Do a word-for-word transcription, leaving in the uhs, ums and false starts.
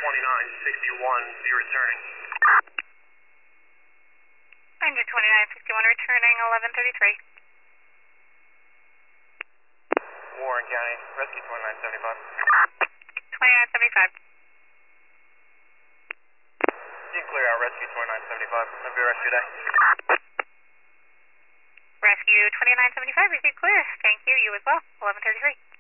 twenty-nine sixty-one, be returning. Ranger twenty-nine sixty-one returning eleven thirty-three. Warren County, rescue twenty-nine seventy-five. twenty-nine seventy-five. You can clear out rescue twenty-nine seventy-five. Have a good rest of your day. Rescue twenty-nine seventy-five, received clear. Thank you, you as well. eleven thirty-three.